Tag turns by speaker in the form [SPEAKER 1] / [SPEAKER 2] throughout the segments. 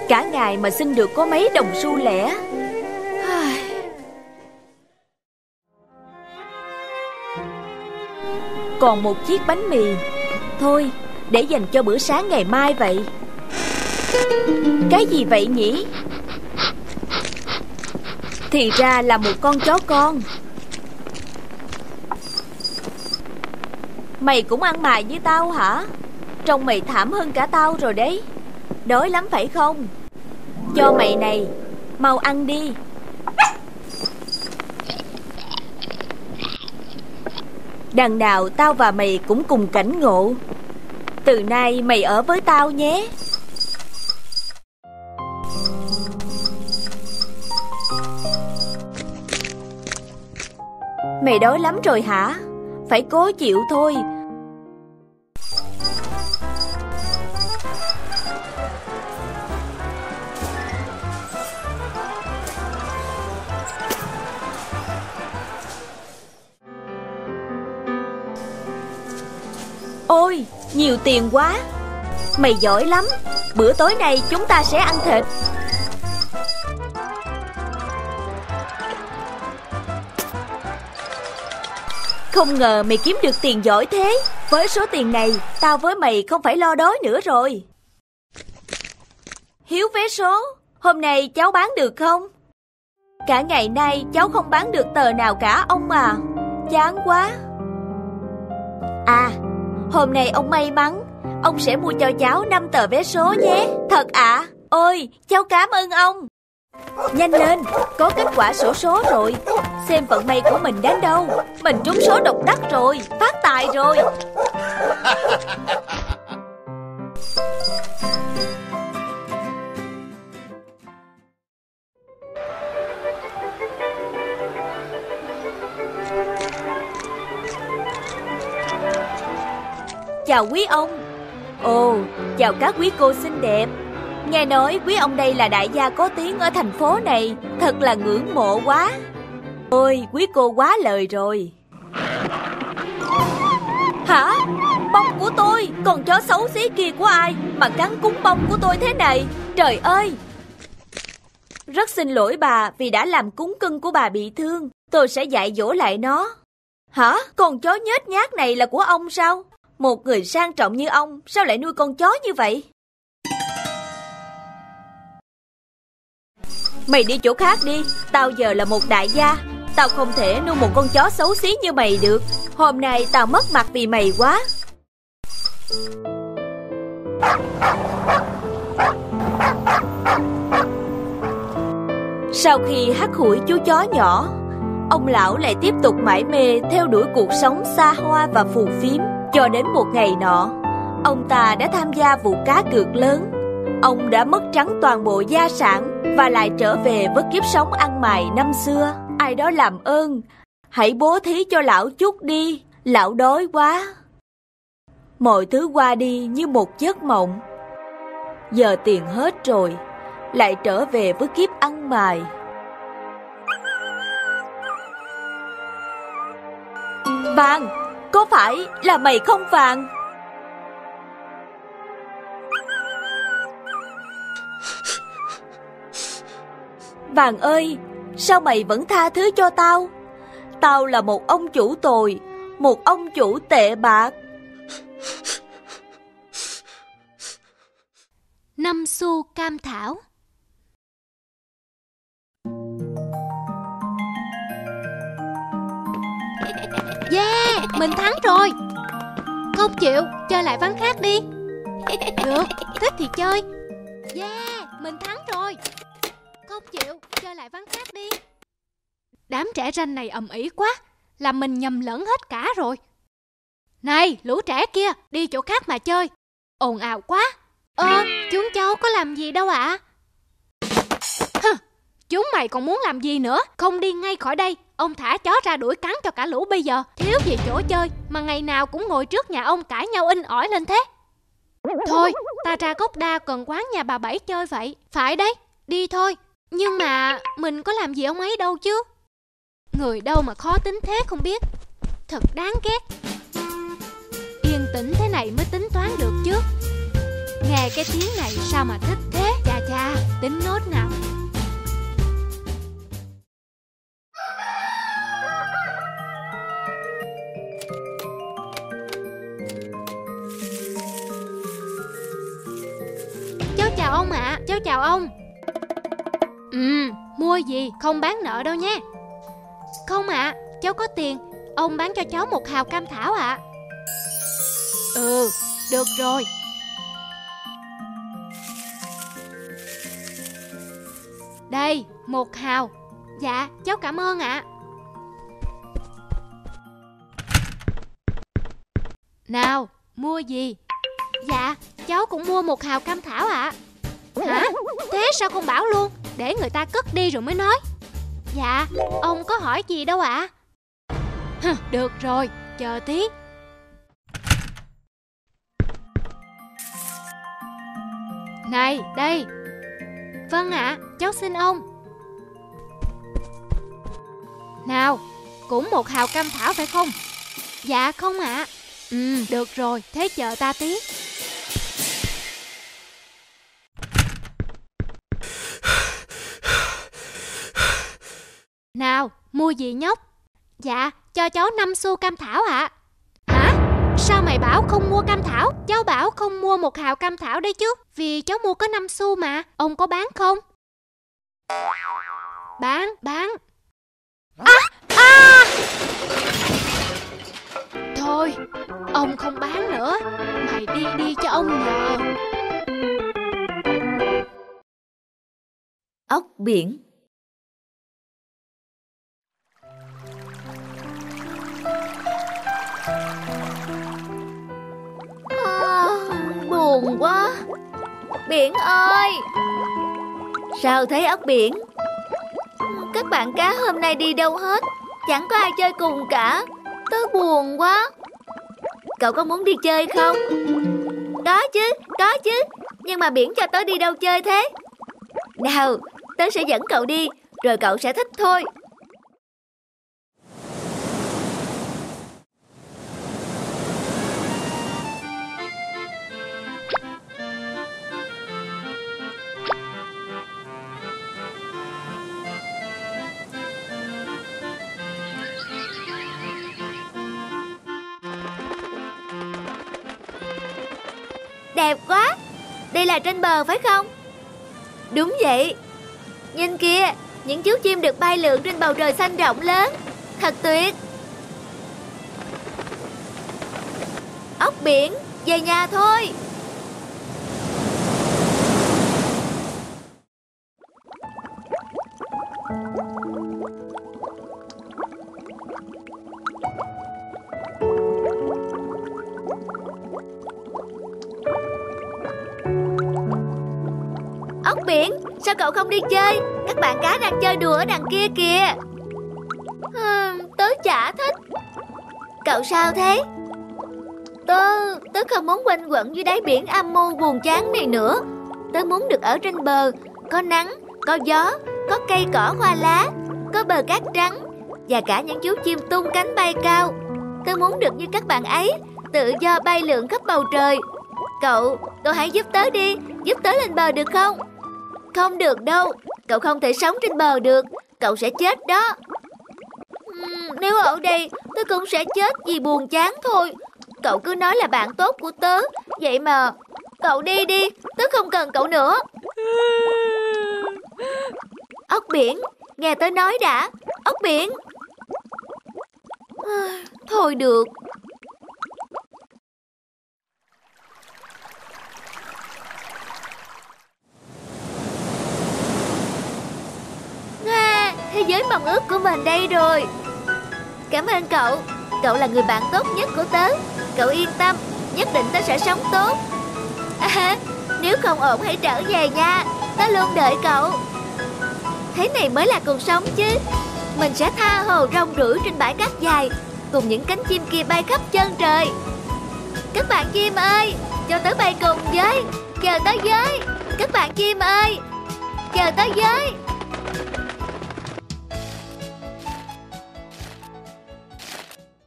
[SPEAKER 1] Cả ngày mà xin được có mấy đồng xu lẻ. Còn một chiếc bánh mì. Thôi, để dành cho bữa sáng ngày mai vậy. Cái gì vậy nhỉ? Thì ra là một con chó con. Mày cũng ăn mài như tao hả? Trông mày thảm hơn cả tao rồi đấy. Đói lắm phải không? Cho mày này, mau ăn đi. Đằng nào tao và mày cũng cùng cảnh ngộ. Từ nay mày ở với tao nhé. Mày đói lắm rồi hả? Phải cố chịu thôi. Ôi, nhiều tiền quá. Mày giỏi lắm. Bữa tối nay chúng ta sẽ ăn thịt. Không ngờ mày kiếm được tiền giỏi thế. Với số tiền này, tao với mày không phải lo đói nữa rồi. Hiếu vé số, hôm nay cháu bán được không? Cả ngày nay cháu không bán được tờ nào cả ông à. Chán quá. À, hôm nay ông may mắn, ông sẽ mua cho cháu 5 tờ vé số nhé. Thật ạ? Ôi, cháu cảm ơn ông. Nhanh lên, có kết quả xổ số rồi. Xem vận may của mình đến đâu. Mình trúng số độc đắc rồi, phát tài rồi. Chào quý ông. Ồ, chào các quý cô xinh đẹp. Nghe nói quý ông đây là đại gia có tiếng ở thành phố này. Thật là ngưỡng mộ quá. Ôi, quý cô quá lời rồi. Hả? Bông của tôi, con chó xấu xí kia của ai mà cắn cúng bông của tôi thế này? Trời ơi! Rất xin lỗi bà vì đã làm cún cưng của bà bị thương. Tôi sẽ dạy dỗ lại nó. Hả? Con chó nhếch nhác này là của ông sao? Một người sang trọng như ông sao lại nuôi con chó như vậy? Mày đi chỗ khác đi. Tao giờ là một đại gia. Tao không thể nuôi một con chó xấu xí như mày được. Hôm nay tao mất mặt vì mày quá. Sau khi hắt hủi chú chó nhỏ, ông lão lại tiếp tục mải mê theo đuổi cuộc sống xa hoa và phù phiếm. Cho đến một ngày nọ, ông ta đã tham gia vụ cá cược lớn. Ông đã mất trắng toàn bộ gia sản và lại trở về với kiếp sống ăn mày năm xưa. Ai đó làm ơn, hãy bố thí cho lão chút đi, lão đói quá. Mọi thứ qua đi như một giấc mộng. Giờ tiền hết rồi, lại trở về với kiếp ăn mày. Vàng, có phải là mày không Vàng? Vàng ơi, sao mày vẫn tha thứ cho tao? Tao là một ông chủ tồi, một ông chủ tệ bạc.
[SPEAKER 2] 5 xu cam thảo. Yeah, mình thắng rồi. Không chịu, chơi lại ván khác đi. Được, thích thì chơi. Yeah, mình thắng rồi. Không chịu, chơi lại ván khác đi. Đám trẻ ranh này ầm ĩ quá, làm mình nhầm lẫn hết cả rồi. Này, lũ trẻ kia, đi chỗ khác mà chơi. Ồn ào quá. Chúng cháu có làm gì đâu ạ? Chúng mày còn muốn làm gì nữa? Không đi ngay khỏi đây, ông thả chó ra đuổi cắn cho cả lũ bây giờ. Thiếu gì chỗ chơi mà ngày nào cũng ngồi trước nhà ông cãi nhau inh ỏi lên thế. Thôi, ta ra gốc đa gần quán nhà bà Bảy chơi vậy. Phải đấy, đi thôi. Nhưng mà mình có làm gì ông ấy đâu chứ. Người đâu mà khó tính thế không biết. Thật đáng ghét. Yên tĩnh thế này mới tính toán được chứ. Nghe cái tiếng này sao mà thích thế. Chà chà, tính nốt nào. Cháu chào ông ạ. Cháu chào ông. Mua gì, không bán nợ đâu nhé. Không ạ, cháu có tiền. Ông bán cho cháu 1 hào cam thảo ạ. Được rồi. Đây, 1 hào. Dạ, cháu cảm ơn ạ. Nào, mua gì? Dạ, cháu cũng mua 1 hào cam thảo ạ. Hả? Thế sao không bảo luôn? Để người ta cất đi rồi mới nói. Dạ, ông có hỏi gì đâu ạ. Được rồi, chờ tí. Này, đây. Vâng ạ, cháu xin ông. Nào, cũng 1 hào cam thảo phải không? Dạ không ạ. Được rồi, thế chờ ta tí. Nào, mua gì nhóc? Dạ, cho cháu 5 xu cam thảo ạ. Hả? Sao mày bảo không mua cam thảo? Cháu bảo không mua 1 hào cam thảo đấy chứ. Vì cháu mua có 5 xu mà. Ông có bán không? Bán. Thôi, ông không bán nữa. Mày đi cho ông nhờ.
[SPEAKER 1] Ốc biển. Buồn quá. Biển ơi! Sao thế ốc biển? Các bạn cá hôm nay đi đâu hết? Chẳng có ai chơi cùng cả. Tớ buồn quá. Cậu có muốn đi chơi không? Có chứ. Nhưng mà biển cho tớ đi đâu chơi thế? Nào, tớ sẽ dẫn cậu đi, rồi cậu sẽ thích thôi. Đẹp quá. Đây là trên bờ phải không? Đúng vậy. Nhìn kìa, những chú chim được bay lượn trên bầu trời xanh rộng lớn. Thật tuyệt. Ốc biển, về nhà thôi. Ốc biển, sao cậu không đi chơi? Các bạn cá đang chơi đùa ở đằng kia kìa. Tớ chả thích. Cậu sao thế? Tớ không muốn quanh quẩn dưới đáy biển âm mưu buồn chán này nữa. Tớ muốn được ở trên bờ, có nắng, có gió, có cây cỏ hoa lá, có bờ cát trắng và cả những chú chim tung cánh bay cao. Tớ muốn được như các bạn ấy, tự do bay lượn khắp bầu trời. Cậu hãy giúp tớ đi, giúp tớ lên bờ được không? Không được đâu, cậu không thể sống trên bờ được, cậu sẽ chết đó. Nếu ở đây, tớ cũng sẽ chết vì buồn chán thôi. Cậu cứ nói là bạn tốt của tớ, vậy mà. Cậu đi đi, tớ không cần cậu nữa. Ốc biển, nghe tớ nói đã. Ốc biển. Thôi được. Thế giới mong ước của mình đây rồi. Cảm ơn cậu. Cậu là người bạn tốt nhất của tớ. Cậu yên tâm, nhất định tớ sẽ sống tốt. Nếu không ổn hãy trở về nha. Tớ luôn đợi cậu. Thế này mới là cuộc sống chứ. Mình sẽ tha hồ rong ruổi trên bãi cát dài, cùng những cánh chim kia bay khắp chân trời. Các bạn chim ơi, cho tớ bay cùng với. Chờ tớ với. Các bạn chim ơi, chờ tớ với.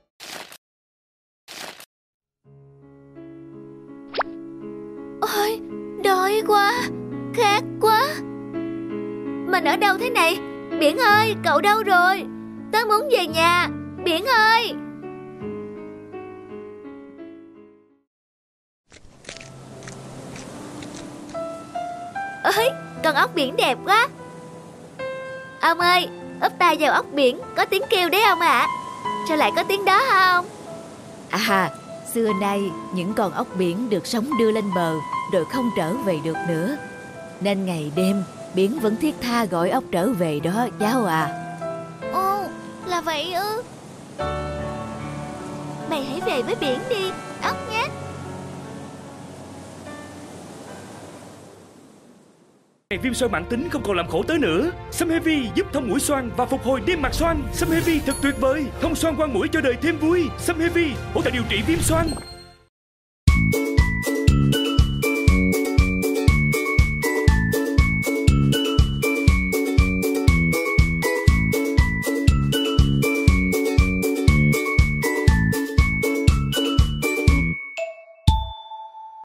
[SPEAKER 1] Ôi, đói quá, khát quá. Mình ở đâu thế này? Biển ơi, cậu đâu rồi? Tớ muốn về nhà. Biển ơi! Ơi, con ốc biển đẹp quá. Ông ơi, úp tay vào ốc biển, có tiếng kêu đấy ông ạ. Sao lại có tiếng đó không?
[SPEAKER 3] Xưa nay những con ốc biển được sóng đưa lên bờ rồi không trở về được nữa, nên ngày đêm biển vẫn thiết tha gọi ốc trở về đó cháu à.
[SPEAKER 1] Ồ, là vậy ư? Mày hãy về với biển đi, ốc nhé.
[SPEAKER 4] Viêm xoang mãn tính không còn làm khổ tớ nữa. Sâm Heavy giúp thông mũi xoang và phục hồi niêm mạc xoang. Sâm Heavy thật tuyệt vời, thông xoang quang mũi cho đời thêm vui. Sâm Heavy hỗ trợ điều trị viêm xoang.